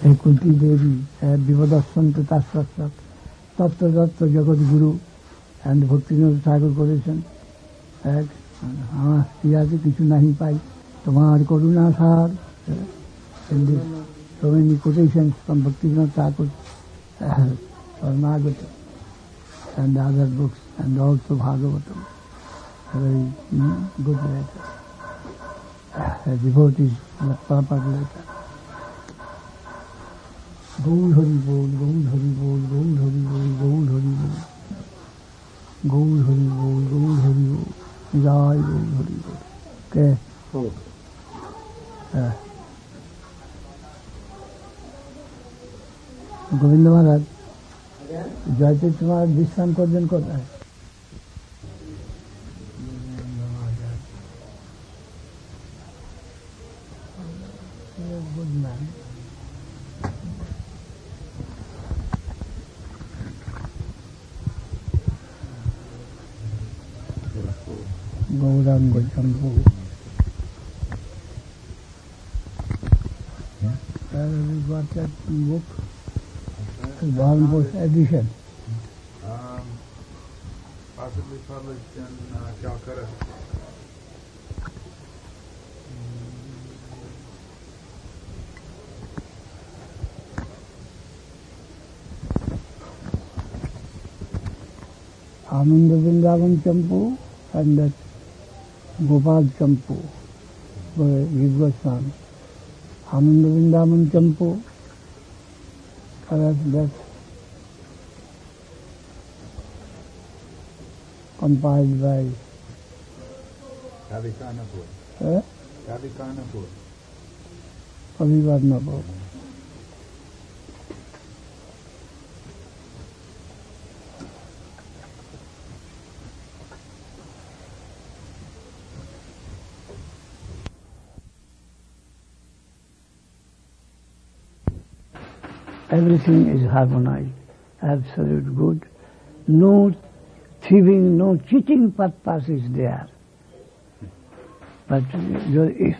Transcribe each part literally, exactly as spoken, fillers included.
a Kunti Devi, a Vivadasanta Tasasat, Tatta Tatta Jagat Guru, and Bhaktivinoda Thakur quotation, that हाँ किया तो किचु नहीं पाई तुम्हार करुणा सार in this so many quotations from Bhaktivinoda Thakur Paramahansa and other books and also Bhagavatam, a very mm, good letter, a devotee proper letter. Gaur Hari Bol, Gaur Hari Bol, Gaur Hari Bol, Gaur Hari Bol, Gaur Hari Bol, Gaur Hari Bol. Jai Gaur Hari Bol. Okay. Oh. Uh, Govind महाराज जयतीर्थ महाराज विश्राम Curzon कर रहा है. Good man. Gaurang Shambhu got that book, one book edition. Um, possibly published in uh, Calcutta. Ananda Vrindavan Champu and that Gopal Champu by Vivaswan. Ananda Vrindavan Champu, perhaps that compiled by Kavi Kanapur. Eh? Kavi Kanapur. Kavi Varnapur. Everything is harmonized, absolute good. No thieving, no cheating purpose is there. But if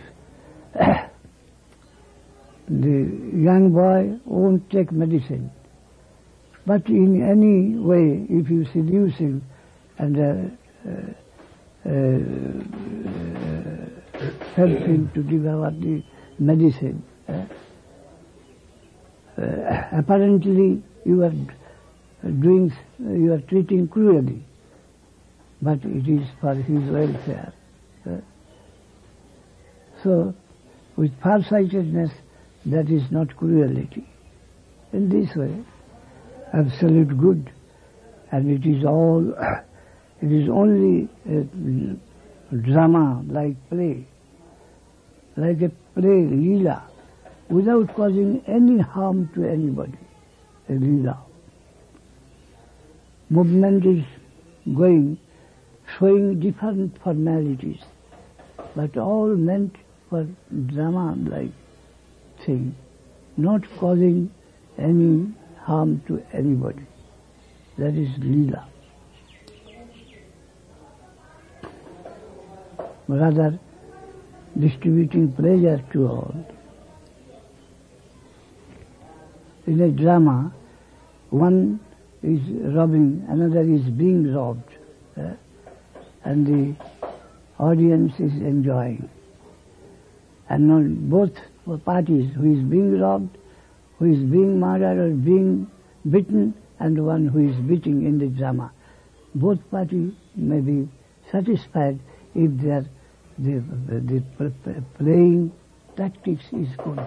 the young boy won't take medicine, but in any way, if you seduce him and uh, uh, uh, help him to develop the medicine, uh, Uh, apparently you are doing, you are treating cruelly, but it is for his welfare. Uh, so, with farsightedness, that is not cruelty. In this way, absolute good, and it is all, it is only a drama like play, like a play, lila, without causing any harm to anybody, a lila. Movement is going, showing different formalities, but all meant for drama-like thing, not causing any harm to anybody. That is lila. Rather, distributing pleasure to all. In a drama, one is robbing, another is being robbed, uh, and the audience is enjoying. And not both parties, who is being robbed, who is being murdered or being beaten, and one who is beating in the drama, both parties may be satisfied if their the, the, the playing tactics is good.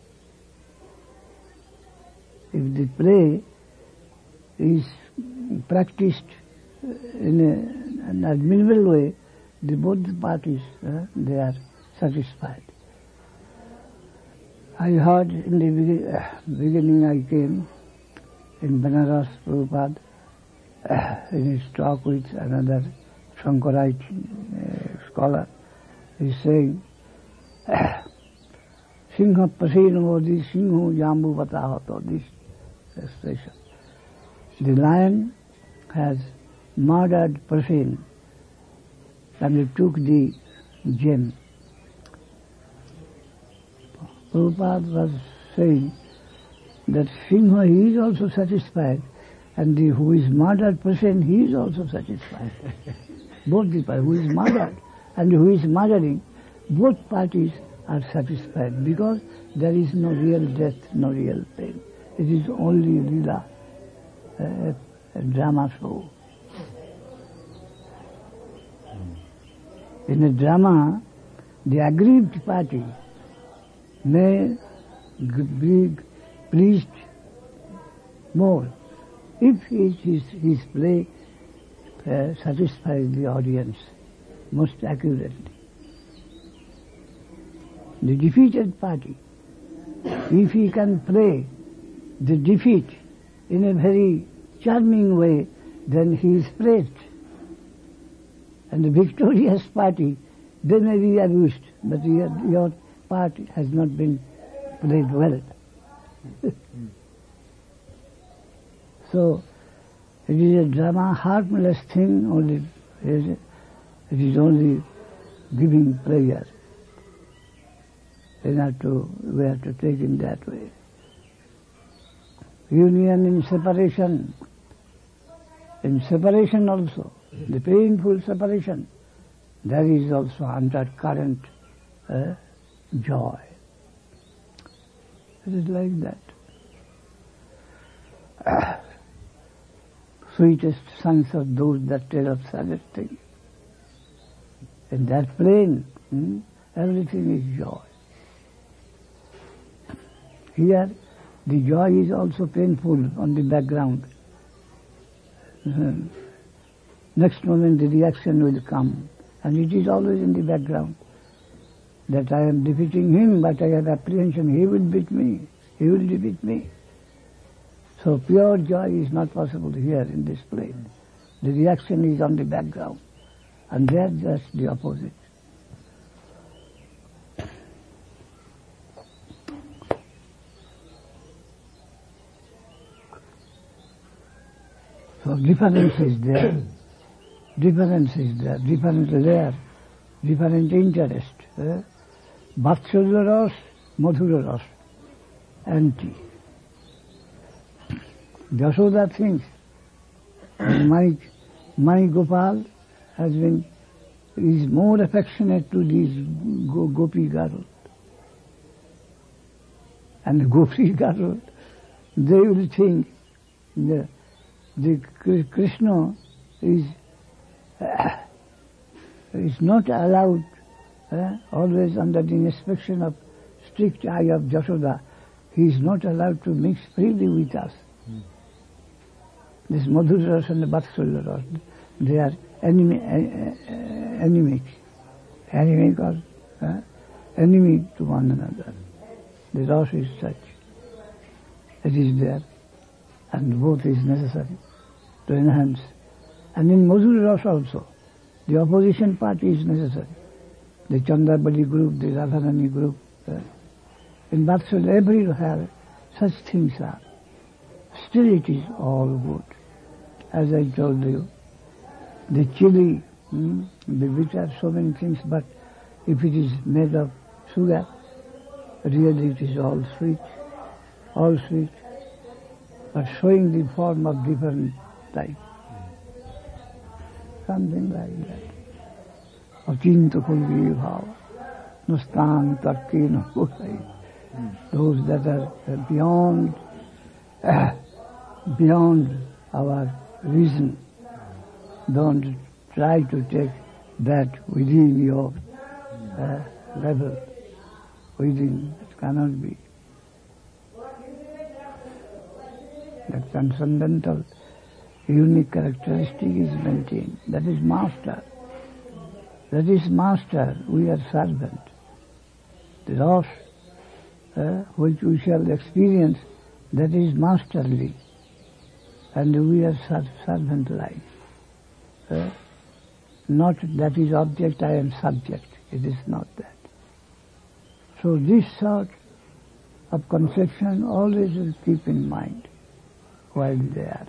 If the play is practiced in a, an admirable way, the both parties, uh, they are satisfied. I heard in the uh, beginning I came in Banaras, Prabhupada, uh, in his talk with another Shankarite uh, scholar. He is saying, Singha Pasino, this Singho Jambu Vatahato, this expression. The lion has murdered Prasen and he took the gem. Prabhupada was saying that Simha, he is also satisfied, and the who is murdered person, he is also satisfied. Both the parties, who is murdered and who is murdering, both parties are satisfied because there is no real death, no real pain. It is only lila, a, a drama show. In a drama, the aggrieved party may be pleased more if his, his, his play uh, satisfies the audience most accurately. The defeated party, if he can play the defeat in a very charming way, then he is praised. And the victorious party, they may be abused, but your, your part has not been played well. So, it is a drama, harmless thing, only it is only giving pleasure. We have to, we have to take in that way. Union in separation, in separation also, the painful separation, there is also undercurrent uh, joy. It is like that. Uh, sweetest sons are those that tell of saddest things. In that plane, hmm, everything is joy. Here, the joy is also painful on the background. Uh, next moment the reaction will come, and it is always in the background. That I am defeating him, but I have apprehension, he will beat me, he will defeat me. So pure joy is not possible here in this plane. The reaction is on the background, and there just the opposite. So difference is there, difference is there, different layer, different interest. Eh? Vatsalya ras, Madhura ras, anti. Yashoda thinks, my, my Gopal has been, is more affectionate to these go, Gopi girls. And Gopi girls, they will think, the, the Krishna is, uh, is not allowed, uh, always under the inspection of strict eye of Yashoda, he is not allowed to mix freely with us. Mm. This Madhura Ras and the Vatsalya Ras, they are enemy, uh, uh, enemy, enemy or uh, enemy to one another. The Ras is such. It is there, and both is necessary to enhance. And in Madhura Ras also, the opposition party is necessary. The Chandabali group, the Radharani group. Uh, in Vatsalya, everywhere such things are. Still it is all good. As I told you, the chili, hmm, the bitter, so many things, but if it is made of sugar, really it is all sweet, all sweet, but showing the form of different type. Something like that. Achinta kulvi bhava, nustan tarki no kusai. Those that are beyond, uh, beyond our reason, don't try to take that within your uh, level, within, it cannot be. That transcendental, unique characteristic is maintained. That is master. That is master. We are servant. The loss uh, which we shall experience, that is masterly. And we are ser- servant-like. Uh, not that is object, I am subject. It is not that. So this sort of conception always will keep in mind while there.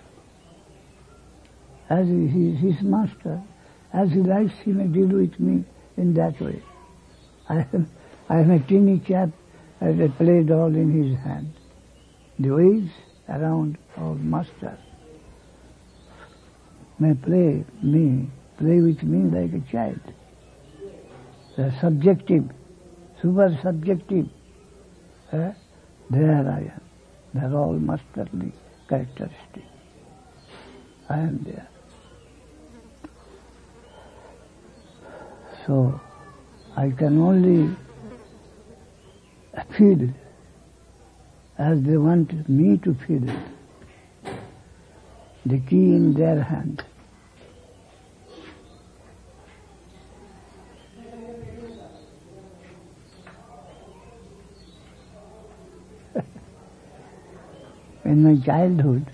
As he, he is his master, as he likes, he may deal with me in that way. I am, I am a teeny chap, I have a play doll in his hand. the ways around our master. May play me, play with me like a child. They're subjective, super subjective. Eh? There I am. They're all masterly characteristics. I am there. So I can only feel as they want me to feel it. The key in their hand. In my childhood,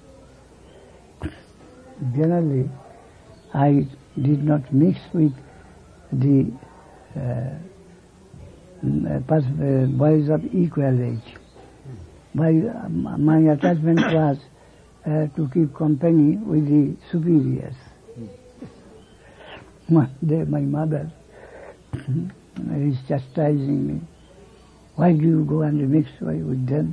generally, I did not mix with the uh, uh, boys of equal age. My, uh, my attachment was uh, to keep company with the superiors. One day my mother is chastising me. Why do you go and mix with them?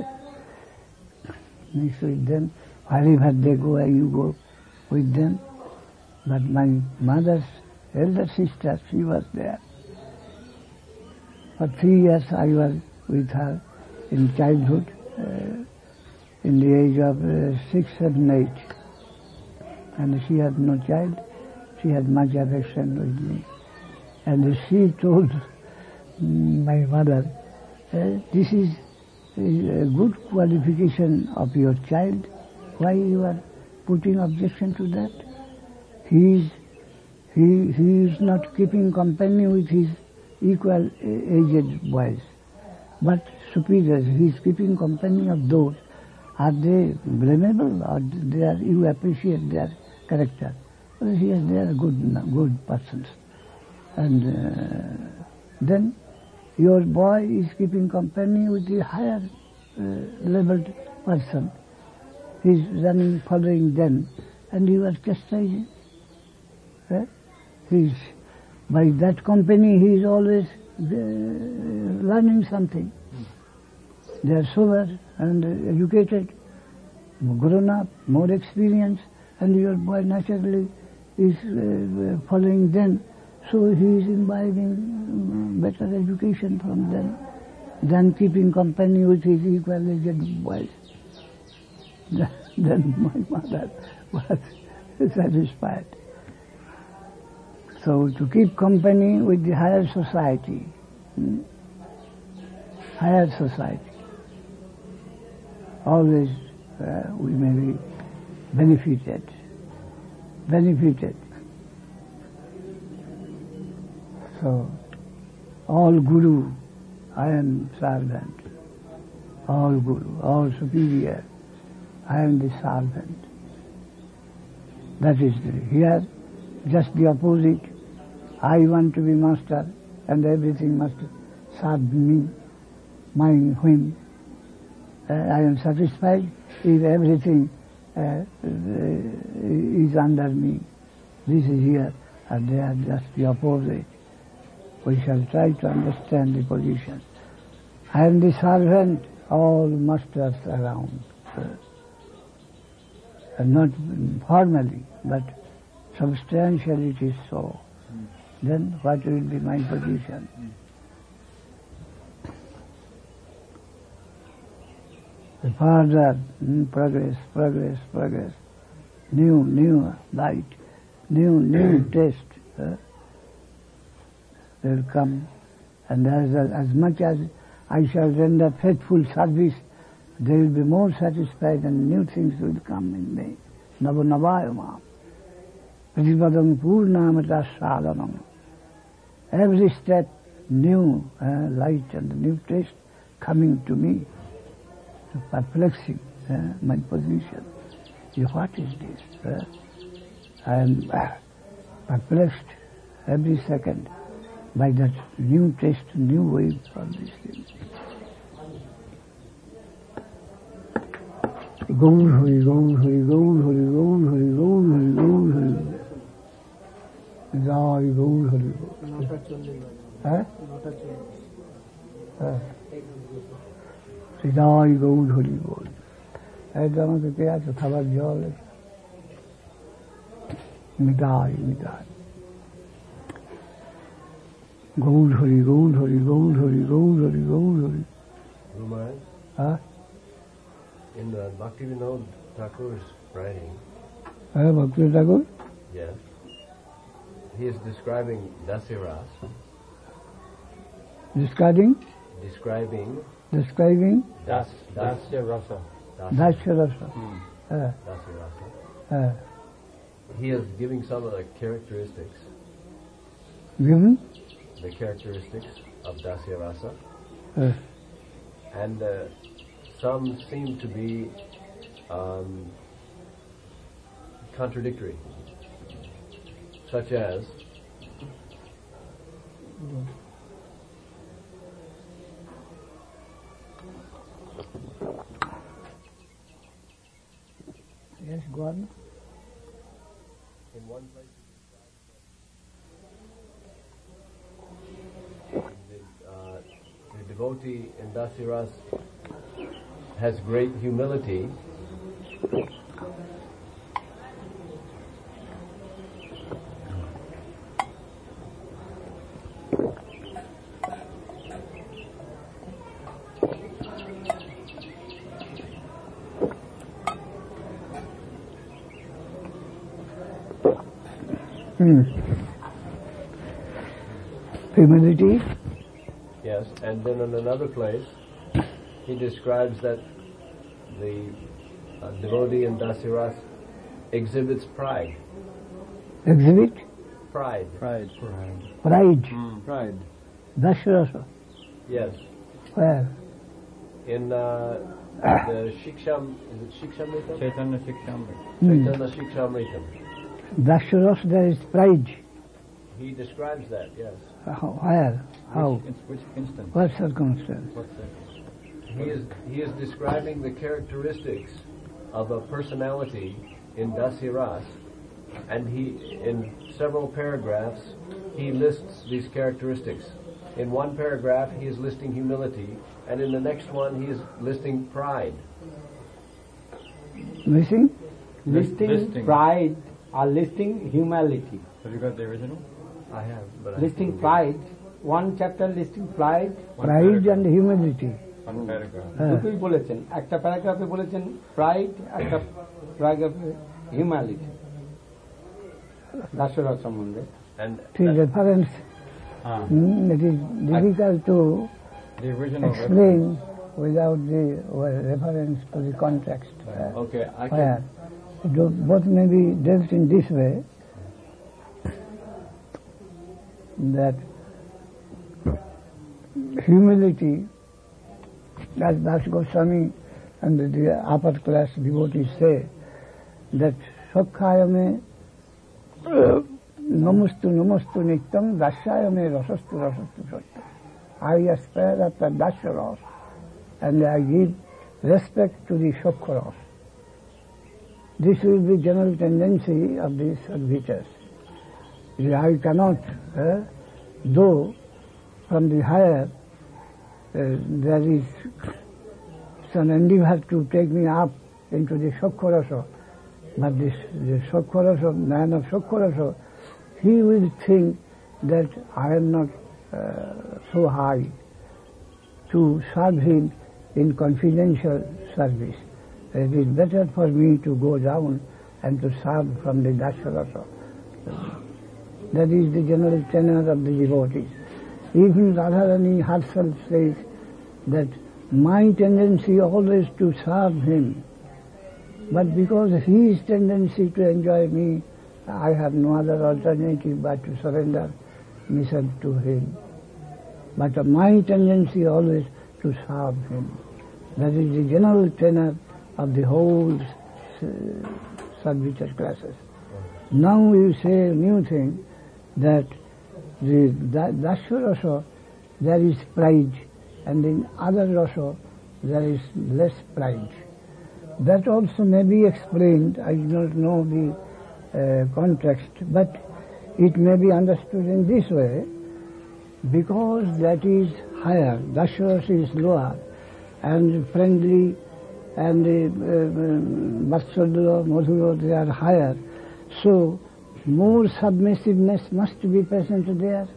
Mix with them. Wherever they go, you go with them. But my mother's elder sister, she was there. For three years I was with her in childhood, uh, in the age of uh, six, seven, eight. And she had no child. She had much affection with me. And she told my mother, uh, this is a good qualification of your child. Why you are putting objection to that? He is, he, he is not keeping company with his equal aged boys, but superiors. He is keeping company of those. Are they blamable or they are, you appreciate their character? Well, yes, they are good, good persons. And uh, then your boy is keeping company with the higher uh, leveled person. He is running, following them, and you are chastising. Eh? He is, by that company he is always uh, learning something. They are sober and uh, educated, grown up, more experienced, and your boy naturally is uh, following them. So he is imbibing better education from them than keeping company with his equal aged boys. Then my mother was satisfied. So to keep company with the higher society, hmm? higher society, always uh, we may be benefited, benefited. So, all Guru, I am servant. All Guru, all superior, I am the servant. That is the, here, just the opposite. I want to be master and everything must serve me, mine, whim. Uh, I am satisfied if everything uh, uh, is under me. This is here, and they are just the opposite. We shall try to understand the position. I am the servant, all masters around. Uh, and not formally, but substantially it is so. Mm. Then what will be my position? Mm. The further mm, progress, progress, progress, new, new light, new, new taste. Uh, will come, and as, as much as I shall render faithful service, they will be more satisfied and new things will come in me. Nava navayama. Pratipadam purnamata sadhanam. Every step new uh, light and new taste coming to me, perplexing uh, my position. What is this? Uh, I am uh, perplexed every second by that new taste, new way for these things. Gaur Hari, Gaur Hari, Gaur Hari, Gaur Hari, Gaur Hari, Gaur Hari. Jai Gaur Hari. Huh? Huh? হৃদয় গৌর হরি বল। একদম আমাকে কে আছে খাবার জল মিটাই মিটাই Gour Hari Gour Hari Gour Hari Gour Hari Gour Hari. Huh? In the Bhaktivinoda Thakur's writing, uh, Bhaktivinoda Thakur? Yes. He is describing Dasiras. Describing? Describing. Describing? Das, Dasya Rasa. Dasya Rasa. Hmm. Uh, Dasya Rasa. Uh, he is giving some of the characteristics. Given? The characteristics of Dasya Rasa. Uh, and uh, some seem to be um, contradictory, such as yes, go on. In one place the, uh, the devotee in Dasiras has great humility, Hmm. Humility. yes, and then in another place he describes that the uh, devotee in Dasiras exhibits pride. Exhibit? Pride. Pride. Pride. Pride. Mm. Pride. Dasya Rasa. Yes. Where? In uh, the Shiksham, is it Shikshamritam? Chaitanya Shikshamrita. Hmm. Chaitanya Shikshamritam. Dasya Rasa, there is pride. He describes that, yes. How, where? How? Which, which instance? What circumstance? What's that? He is he is describing the characteristics of a personality in Dasiras, and he in several paragraphs he lists these characteristics. In one paragraph he is listing humility, and in the next one he is listing pride. Missing? Listing, Listing. pride or listing humility. Have you got the original? I have, but I Listing couldn't pride, one chapter listing pride, One Pride paragraph. and humility. One paragraph. হ্যাঁ। দুটোই বলেছেন, একটা প্যারাগ্রাফে বলেছেন pride, একটা প্যারাগ্রাফে হিউম্যালিটি দাসরথ সম্বন্ধে। And It is reference. Ah, Mm, it is difficult to the original explain without the uh, reference to the context. Uh, Okay, I can. where do- both may be dealt in this way, that humility, as Das Goswami and the, the upper class devotees say, that Sakhayame Namastu Namastu Nityam Dasyayame Rasastu Rasastu Satya. I aspire after Dasya Ras, and I give respect to the Shakha Ras. This will be general tendency of the servitors. I cannot, uh, though from the higher uh, there is some endeavor to take me up into the Shakha Rasa, but this the Shakha Rasa, man of Shakha Rasa, he will think that I am not uh, so high to serve him in confidential service. It is better for me to go down and to serve from the Dasya Rasa. That is the general tenor of the devotees. Even Radharani herself says that my tendency always to serve him, but because his tendency to enjoy me, I have no other alternative but to surrender myself to him. But my tendency always to serve him. That is the general tenor of the whole uh, servitor classes. Now you say a new thing, that the Dasya Rasa there is pride, and in other Rasa there is less pride. That also may be explained, I do not know the uh, context, but it may be understood in this way, because that is higher, Dasya Rasa is lower, and friendly, and uh, Vatsudra, Madhura, they are higher. So, more submissiveness must be present there.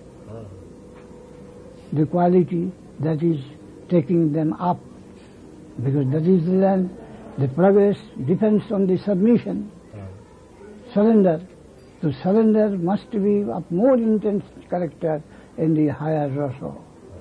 The quality that is taking them up, because that is the land. The progress depends on the submission, surrender. To surrender must be of more intense character in the higher rasa.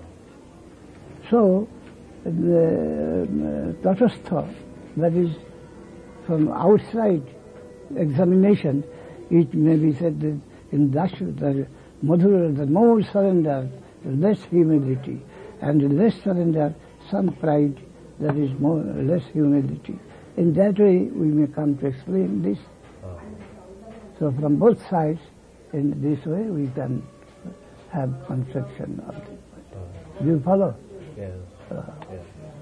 So, the uh, tatastha, that is from outside examination, it may be said that in Dasha, the Madhura, the more surrender, less humility, and less surrender, some pride, that is more less humility. In that way, we may come to explain this. So from both sides, in this way, we can have conception of it. Do you follow? Yes. Uh, yes.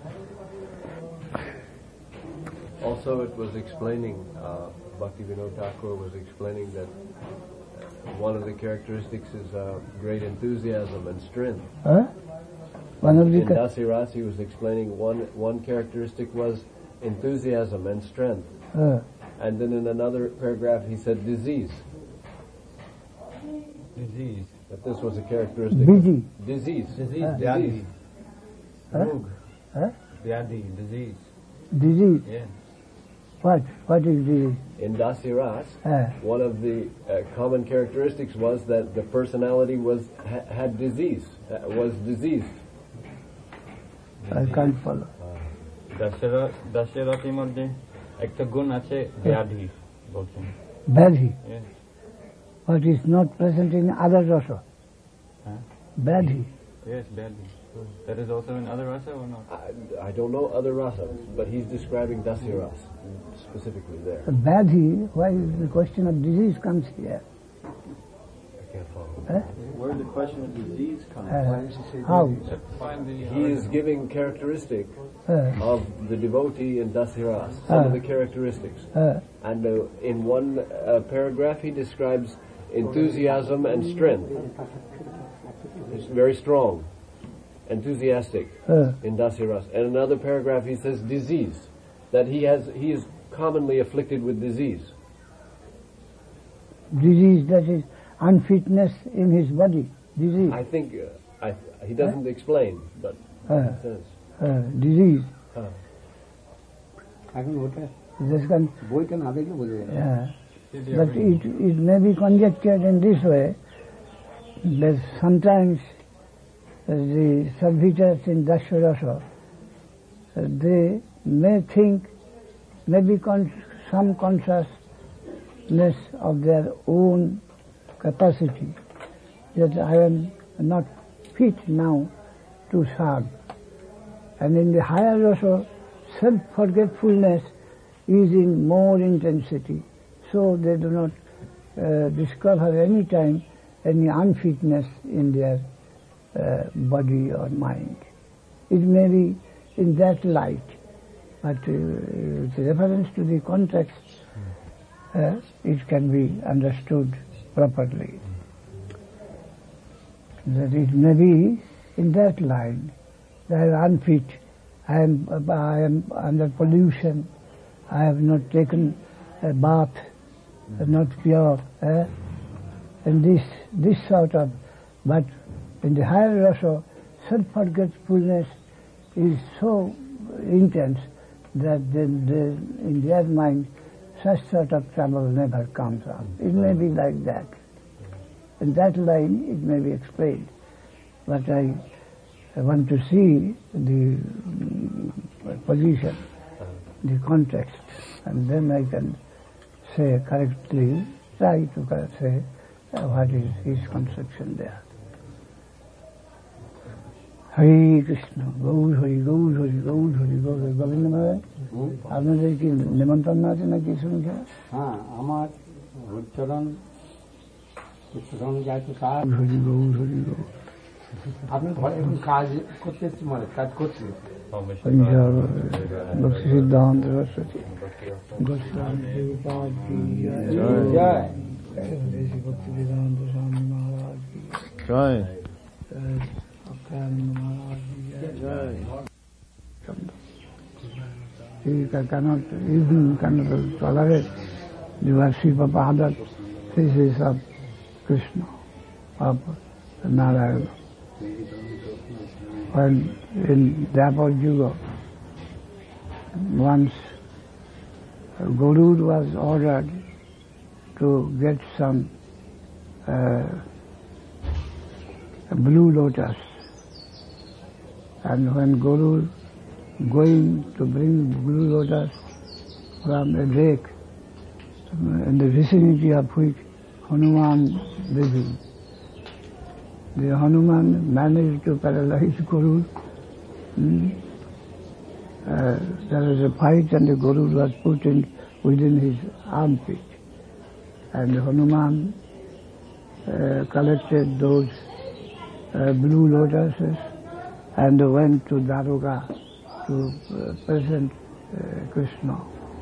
Also, it was explaining, uh, Bhaktivinoda Thakur was explaining that one of the characteristics is uh, great enthusiasm and strength. Huh? One of the In Dasiras, he was explaining one one characteristic was enthusiasm and strength. Uh, And then in another paragraph he said disease. Disease. That this was a characteristic. busy. Disease. Disease. Uh, Vyadhi. Huh? Rog. Huh? Vyadhi. Disease. Disease. Yeah. What? What is disease? In Dasiras, Uh, one of the uh, common characteristics was that the personality was ha- had disease, uh, was diseased. I can't follow. দশরথী মধ্যে একটা গুণ আছে ব্যাধি বলছেন Badhi. Yeah. What is not present in other rasa? Huh? Badhi. Yes, badhi. That is also in other rasa or not? I, I don't know other rasas, but he's describing Dasiras specifically there. Badhi, why the question of disease comes here? I can't follow. Huh? Where did the question of disease come Uh, Why does he say how? disease? Find the He is giving characteristic Uh, of the devotee in Dasiras, some Ah. of the characteristics. uh, And uh, in one uh, paragraph he describes enthusiasm and strength. It's very strong, enthusiastic uh, in Dasiras. And another paragraph he says disease, that he has he is commonly afflicted with disease. disease, that is unfitness in his body. Disease. I think uh, I, he doesn't explain, but Uh, he says. uh, disease. Uh, এখন ওটা This can, বইটা না দেখলে বোঝা যায় না। uh, but it, it may be conjectured in this way that sometimes uh, the servitors in Dasharasa, uh, they may think, maybe con- some consciousness of their own capacity, that I am not fit now to serve. And in the higher rasa, self-forgetfulness is in more intensity. So they do not uh, discover any time any unfitness in their uh, body or mind. It may be in that light, but uh, with reference to the context, uh, it can be understood properly. That it may be in that line, that I am unfit, I am, I am under pollution, I have not taken a bath, not pure, eh? and this this sort of, but in the higher rasa, self-forgetfulness is so intense that the, the, in their mind such sort of trouble never comes up. It may be like that. In that line it may be explained, but I, I want to see the um, position, the context, and then I can say correctly, try to say uh, what is his conception there. Hare Krishna, Gaur Hari, Gaur Hari, Gaur Hari, Gaur Hari. Govinda Maharaj, আপনাদের কি নিমন্ত্রণ আছে নাকি শুনছে? হ্যাঁ আমার উচ্চারণ উচ্চারণ যায় তো কাজ গৌর হরি, গৌর হরি, গৌর। আপনি ঘরে এখন কাজ করতে এসছি মানে কাজ করছি ভক্তি সিদ্ধান্ত সরস্বতী গোস্বামী প্রভুপাদ কি জয়। জয় দেশি ভক্তি সিদ্ধান্ত স্বামী মহারাজ কি জয় জয়। অক্ষয়ানন্দ মহারাজ কি জয়। Ramchandra. He cannot, even cannot tolerate the worship of other faces of Krishna, of Narayana. When in Dwapar Yuga, once Gurud was ordered to get some uh, blue lotus, and when Guru going to bring blue lotus from a lake in the vicinity of which Hanuman living, the Hanuman managed to paralyze Guru. Hmm? Uh, there was a fight and the Guru was put in within his armpit, and Hanuman uh, collected those uh, blue lotuses and went to Dwarka to uh, present uh, Krishna.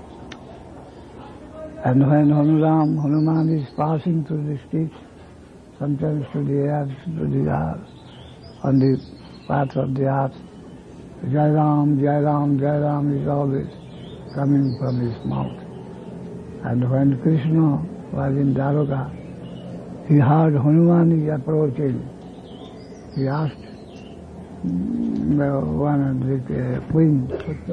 And when Hanuman, Hanuman is passing through the streets, sometimes to the earth, to the earth, on the path of the earth, Jai Ram, Jai Ram, Jai Ram is always coming from his mouth. And when Krishna was in Dwarka, he heard Hanuman is approaching. He asked mm, one of the uh, queen,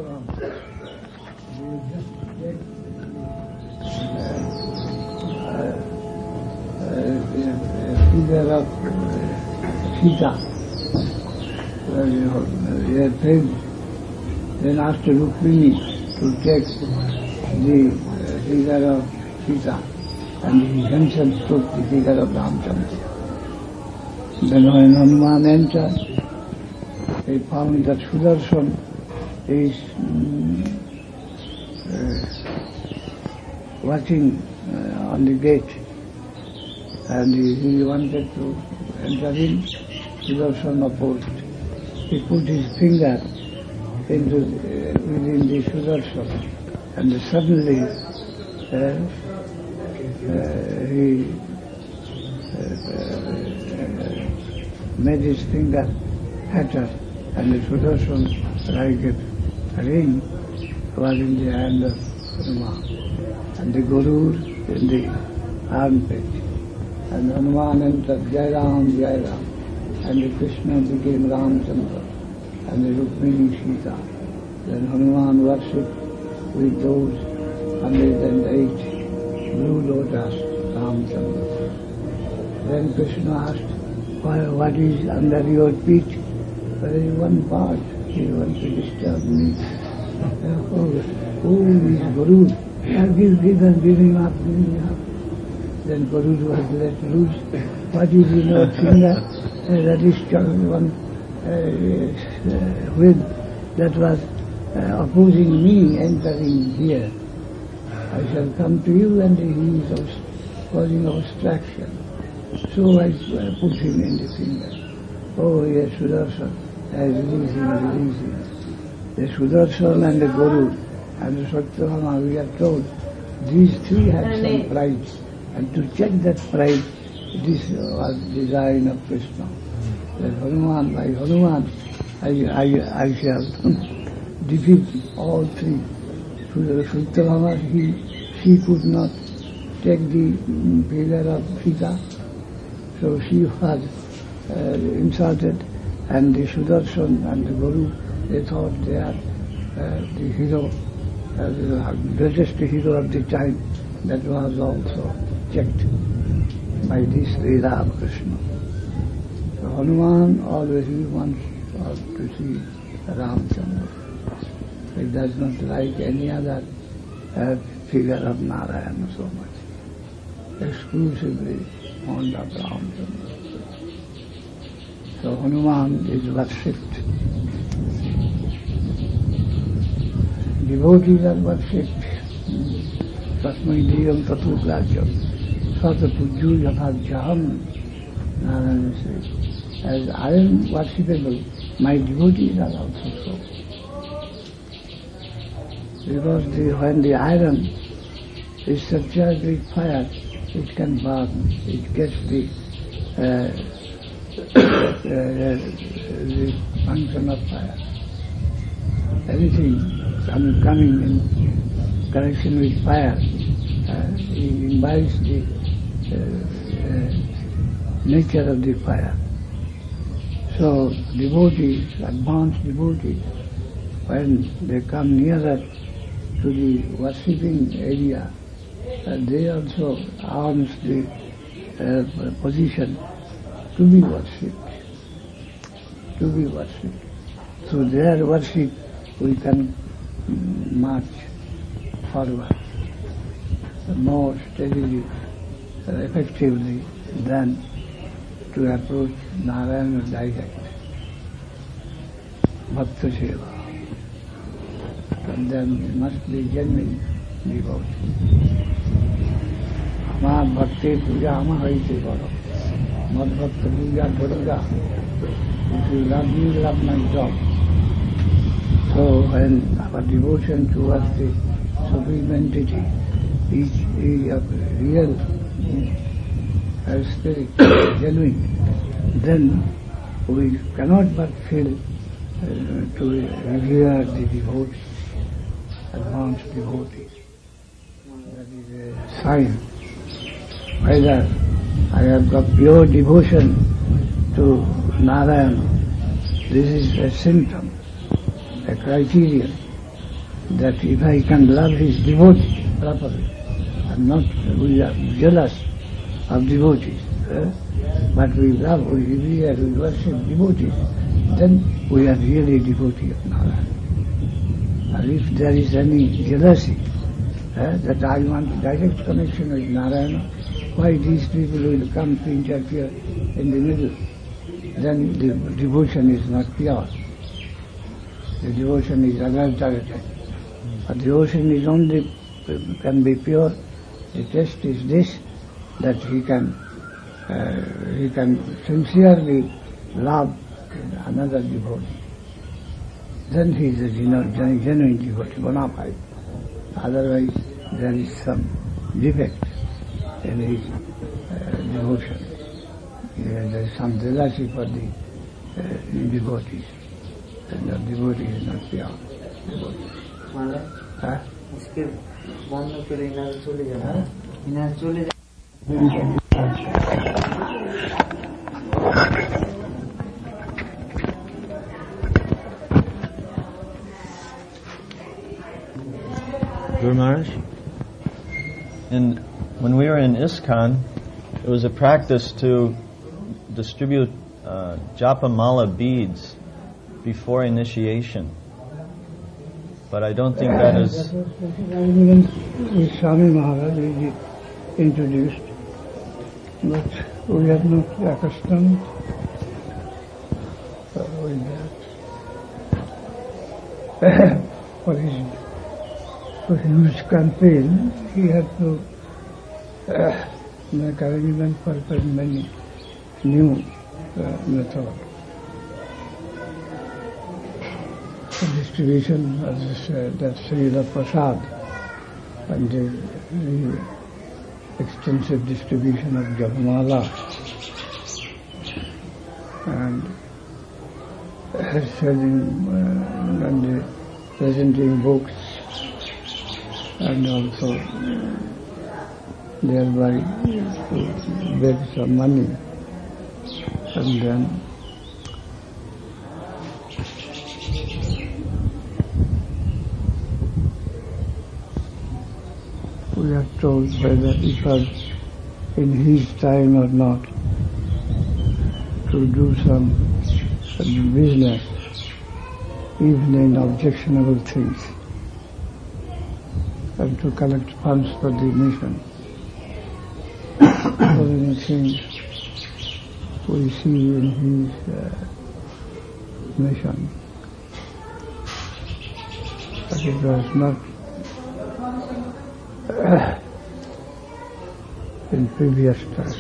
figure of Sita. Uh, he had prayed, then asked Rukmini to take the uh, figure of Sita, and he himself took the figure of Ramchandra. Then when Hanuman entered, he found that Sudarshan is um, uh, watching uh, on the gate, and he, he wanted to enter in. Sudarshan opposed. He put his finger into uh, within the Sudarshan, and suddenly uh, uh, he uh, uh, made his finger fatter, and the Sudarshan, like a ring, was in the hand of Hanuman, and the Guru in the armpit. And Hanuman entered, Jai Ram, Jai Ram, and the Krishna became Ramchandra, and the Rukmini Sita. Then Hanuman worshipped with those one hundred eight blue lotus Ramchandra. Then Krishna asked, Why, what is under your feet? There is one part, he wants to disturb me. Oh, oh, is Guru, give, give him, give him up, give him up. Then Guru was let loose. What is in your finger? Uh, that is one uh, uh, with that was uh, opposing me entering here. I shall come to you, and he is causing obstruction. So I uh, put him in the finger. Oh yes, Sudarshan, I release him, release him. The Sudarshan and the Guru and the Satyabhama, we are told, these three had some pride. And to check that pride, this was the design of Krishna. That Hanuman, by Hanuman, I, I, I shall defeat all three. Satyabhama, he, she could not take the figure of Sita, so she was uh, insulted, and the Sudarshan and the Guru, they thought they are uh, the hero, uh, the greatest hero of the time. That was also checked by this Leela of Krishna. So Hanuman always wants to see Ramchandra. He does not like any other uh, figure of Narayana so much. Exclusively fond of Ramchandra. So Hanuman is worshipped. Devotees are worshipped. Tasmai Diyam Tatu Grajyam Sata Pujju Yatha Narayana says, as I am worshipable, my devotees are also so. Because the, when the iron is surcharged with fire, it can burn, it gets the, uh, uh, the function of fire. anything coming, coming in connection with fire, uh, he imbibes the uh, uh, nature of the fire. So devotees, advanced devotees, when they come nearer to the worshipping area, uh, they also arms the uh, position to be worshipped, to be worshipped. So their worship we can march forward more steadily, uh, effectively than to approach Narayana direct. Bhakta Seva. And then must be genuine devotion. Amar Bhakti Puja Ama Haite Goro. Mad Bhakta Puja Durga. If you love me, love my job. So when our devotion towards the Supreme Entity is, is of real uh, spirit, genuine, then we cannot but feel uh, to revere the devotees, advanced devotees. That is a sign. Whether I have got pure devotion to Narayana, this is a symptom, a criterion that if I can love his devotee properly, and not we are jealous of devotees, eh? but we love, we revere, we worship devotees, then we are really devotee of Narayana. And if there is any jealousy eh, that I want direct connection with Narayana, why these people will come to interfere in the middle, then the devotion is not pure. The devotion is adulterated. But devotion is only, can be pure. The test is this, that he can, uh, he can sincerely love another devotee. Then he is a genuine, genuine devotee, bona fide. Otherwise, there is some defect in his uh, devotion. There is some jealousy for the uh, devotees. And the devotee is not pure devotee. Huh? इसके बंद करे इनार चले जाना इनार चले जा Guru Maharaj, and when we were in ISKCON, it was a practice to distribute uh, japa mala beads before initiation. But I don't think that is... Swami Maharaj is introduced, but we are not accustomed with that. For his, for his campaign, he had to uh, make arrangement for many new uh, methods. Distribution of this, uh, that Srila Prasad and the, the extensive distribution of Japamala and uh, selling uh, and uh, presenting books and also uh, thereby to beg some money and then we are told whether it was in his time or not to do some, some business, even in objectionable things, and to collect funds for the mission. For anything we see in his uh, mission, but it was not in previous times.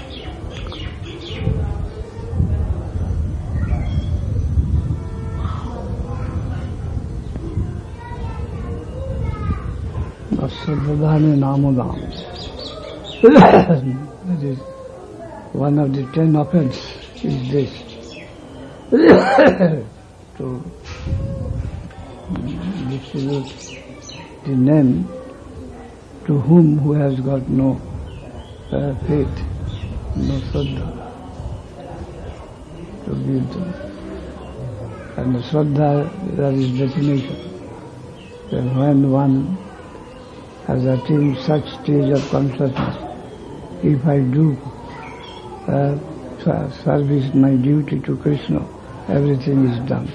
Sarvadhana Namadam. That is one of the ten offences is this. To distribute the name to whom who has got no uh, faith, no Shraddha, to give them. And the Shraddha, that is definition. Then when one has attained such stage of consciousness, if I do uh, service, my duty to Krishna, everything is done.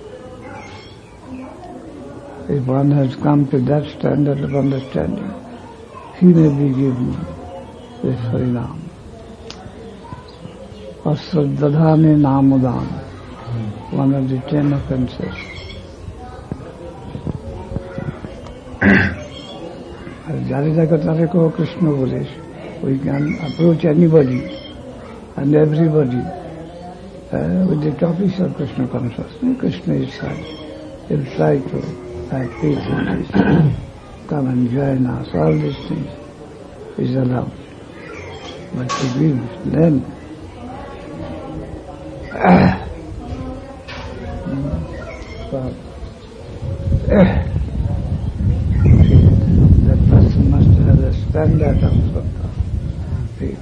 If one has come to that standard of understanding, he may be given this Harinam. Asradhadhane Namudan, one of the ten offenses. Krishna Bolish, we can approach anybody and everybody uh, with the topics of Krishna consciousness. Krishna is such. He'll try to have faith in this. Come and join us. All these things is allowed. But to give them uh, so, uh, that person must have a standard of Shraddha, faith.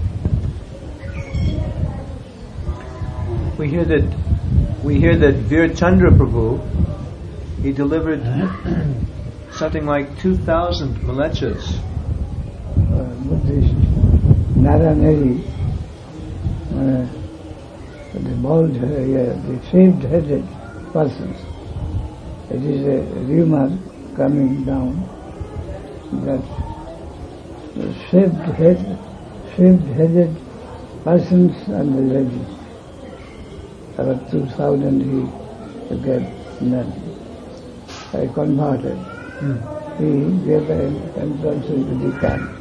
We hear that we hear that Veer Chandra Prabhu, he delivered something like two thousand mlechas. Uh, Buddhist Naraneri, uh, the bald, uh, yeah, the shaved-headed persons. It is a rumor coming down that the shaved head, shaved-headed persons and the ladies. About two thousand he gave men. I converted. Mm. He gave an entrance into the camp.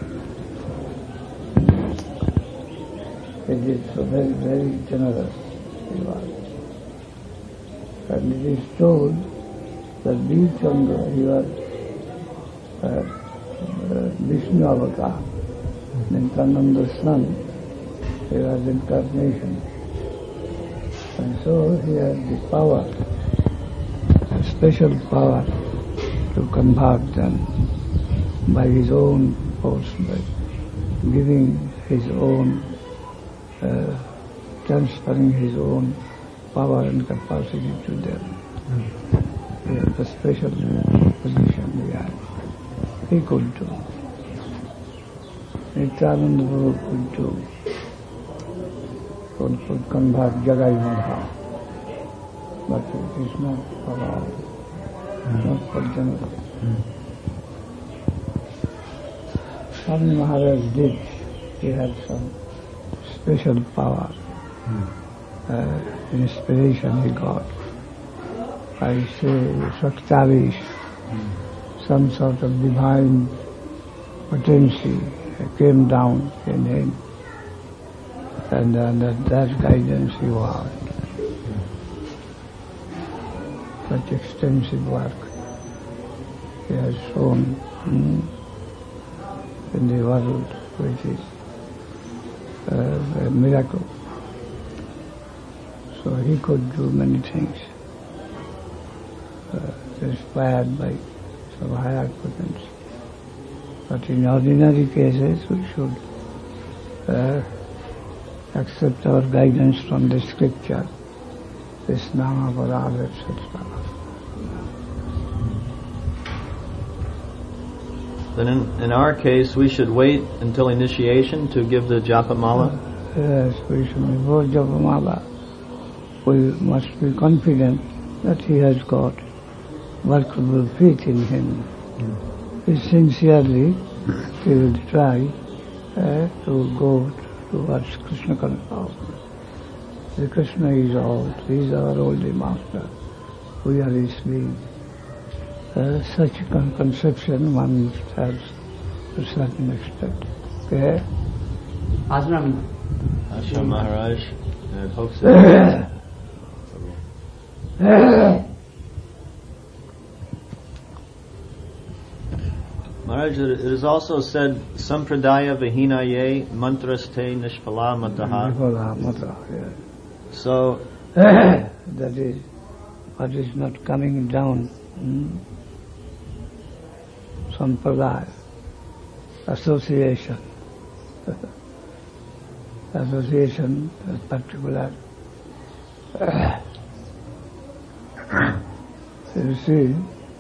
He did so very, very generous he was. And it is told that Veer Chandra, he was uh, uh, Vishnu Avatar, Nityananda's son. He was incarnation. And so he had the power, a special power to convert them by his own force, by giving his own, uh, transferring his own power and capacity to them. Mm. He had a special position he had. He could do. Nityananda Prabhu could do. Could, could convert Jagai Madha. But it is not for all. Mm. Not for general. Mm. Swami Maharaj did. He had some special power. Mm. Uh, inspiration he got. I say Shaktavish, mm. some sort of divine potency came down in him. And under that guidance he worked. Such extensive work he has shown mm, in the world, which is uh, a miracle. So he could do many things, uh, inspired by some higher potency. But in ordinary cases we should uh, accept our guidance from the scripture, this Nama Parad, et cetera. Then in, in our case, we should wait until initiation to give the Japamala? Uh, yes, we should, before Japamala, we must be confident that he has got workable faith in him. Mm. He sincerely he will try uh, to go towards Krishna consciousness. The Krishna is all, he is our only master. We are his being. Uh, such a conception one has to a certain extent. Okay? Ashram. Ashram Maharaj. I hope so. Maharaj, it is also said, Sampradaya Vihinaye Mantraste Nishpala Mataha. Nishpala Mataha, yes. So, that is what is not coming down hmm, sampradaya, association. Association, a particular. You see,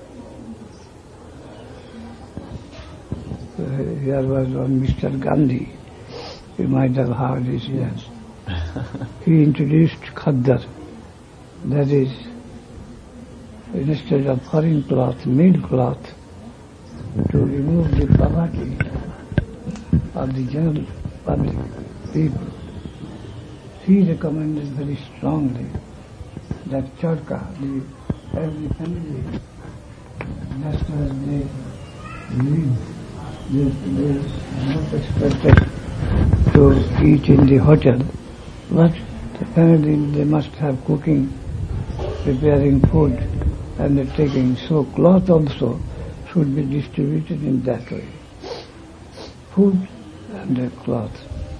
here was one Mister Gandhi. You might have heard his name. He introduced Khaddar. That is, instead of foreign cloth, made cloth, to remove the poverty of the general public people. He recommended very strongly that charka, the every family, just as they live, they, they are not expected to eat in the hotel, but the family, they must have cooking, preparing food, and they're taking. So cloth also should be distributed in that way. Food and the cloth.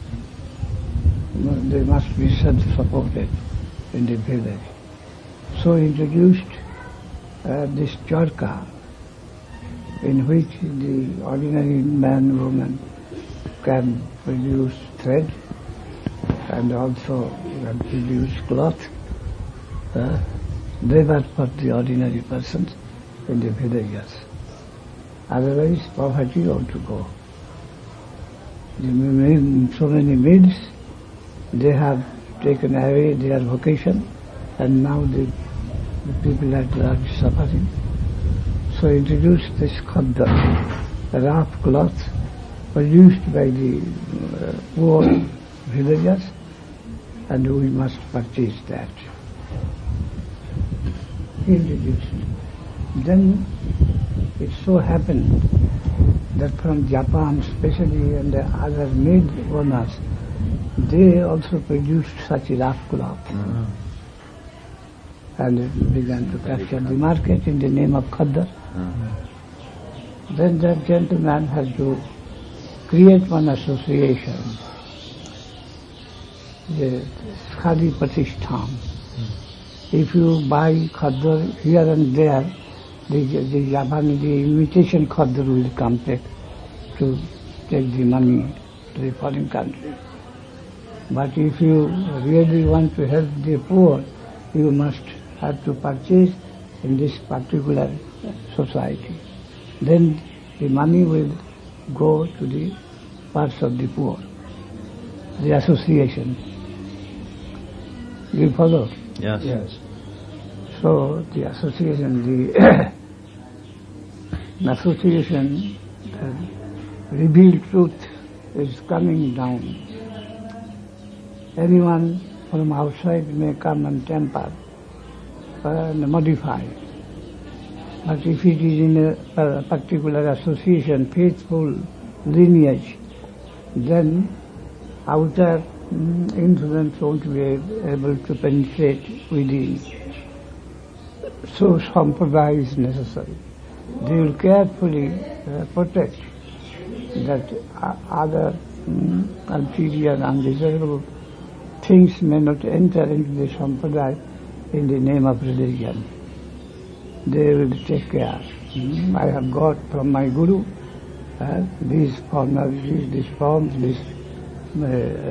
They must be self-supported in the village. So introduced uh, this charka, in which the ordinary man, woman can produce thread and also can produce cloth. Uh, they were for the ordinary persons in the villages. Otherwise, poverty ought to go. The, so many maids, they have taken away their vocation, and now the, the people at large suffering. So introduced this khaddar, a rough cloth produced by the uh, poor villagers, and we must purchase that. He introduced. Then it so happened that from Japan especially and the other maid owners, they also produced such rough cloth. Mm-hmm. And it began to capture the market in the name of khaddar. Mm-hmm. Then that gentleman had to create one association, the Khadi Pratishthan. Mm-hmm. If you buy khaddar here and there, the, the Japan, the imitation khaddar will come take, to take the money to the foreign country. But if you really want to help the poor, you must have to purchase in this particular society. Then the money will go to the parts of the poor, the association. Do you follow? Yes. Yes. So the association, the association, the revealed truth is coming down. Anyone from outside may come and tamper and modify. But if it is in a, a particular association, faithful lineage, then outer mm, influence won't be able to penetrate within. So sampradaya is necessary. They will carefully uh, protect that uh, other mm, ulterior, undesirable things may not enter into the sampradaya in the name of religion. They will take care. Mm, I have got from my guru uh, these formalities, these forms, these uh,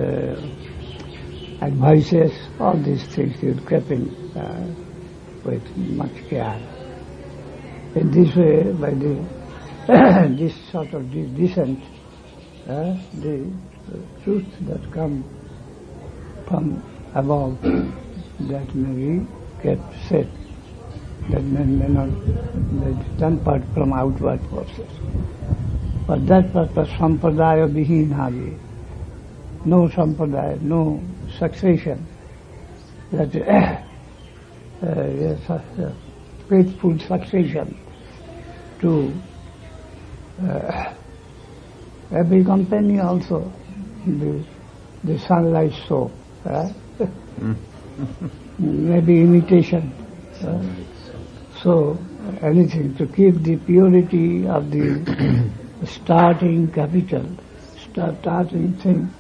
uh, advices, all these things he will keep in uh, with much care. In this way, by the this sort of this descent, uh, the uh, truth that comes from above, that may be kept set, that may, may not be tempered from outward forces. For that purpose, sampradaya vihinhaji, no sampradaya, no succession, that uh, uh, yes, uh, faithful succession to uh, every company also, the, the sunlight soap, uh, maybe imitation. Uh, so anything to keep the purity of the starting capital, starting thing,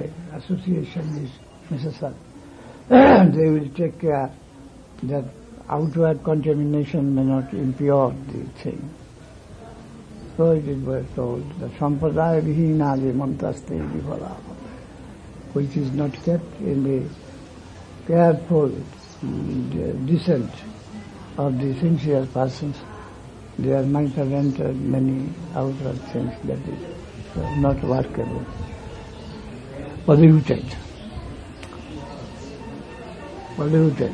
association is necessary. They will take care that outward contamination may not impure the thing. So it was told, the sampradaya vihina je mantraste viphala, which is not kept in the careful descent of the sincere persons, there might have entered many outward things that is not workable, polluted, polluted.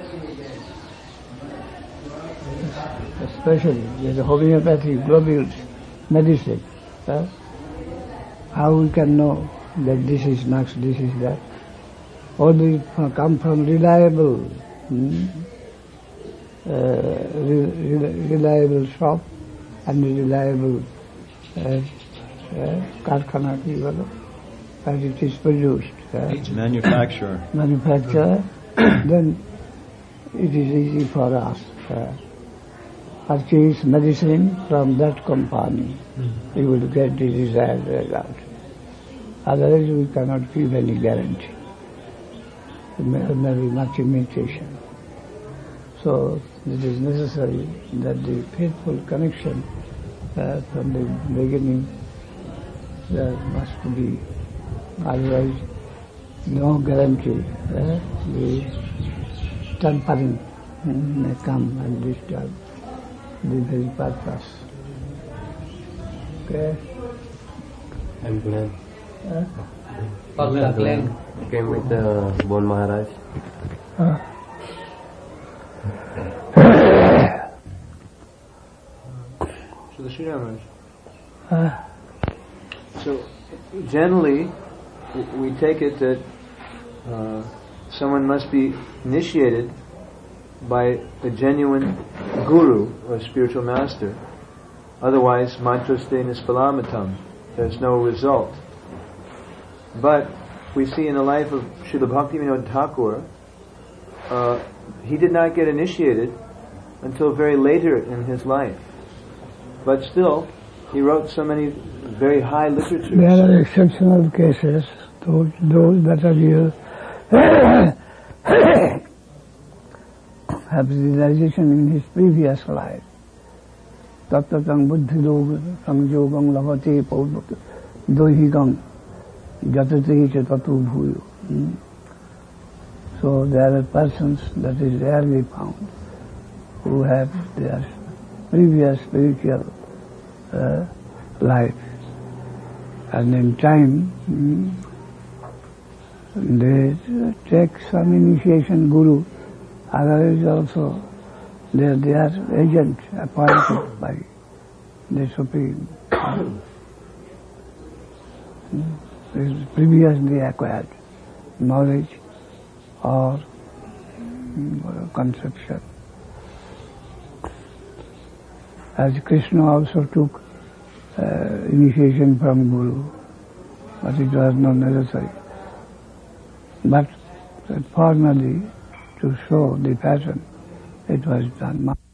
Especially with the homeopathic globules medicine, uh, how we can know that this is nux, this is that? Only come from reliable, hmm, uh, re, re, reliable shop and reliable uh, uh, karkhana, and it is produced. Uh, Manufacturer. Manufacturer, then it is easy for us. Uh, purchase medicine from that company, mm. you will get the desired result. Otherwise we cannot give any guarantee. There may, may be much imitation. So it is necessary that the faithful connection uh, from the beginning there must be, otherwise no guarantee. Uh, the tampering may come and disturb the very purpose. Okay? I'm Glenn. Uh, Glenn. Glenn came with uh, Bon Maharaj. uh. So the Sri Maharaj. Uh. So generally, w- we take it that uh, someone must be initiated by a genuine guru or spiritual master. Otherwise, mantraste nispalamatam. There's no result. But we see in the life of Srila Bhaktivinoda Thakur, uh, he did not get initiated until very later in his life. But still, he wrote so many very high literatures. There are exceptional cases, those, those that are here have realization in his previous life. Tattatang buddhidog sangyogam lavate dohigam jatate cha tatu bhuyo. So there are persons that is rarely found who have their previous spiritual uh, life, and in time mm, they take some initiation guru. Otherwise also they are, they are agent appointed by the Supreme. mm, previously acquired knowledge or mm, conception. As Krishna also took uh, initiation from Guru, but it was not necessary. But formally, to show the pattern, it was done.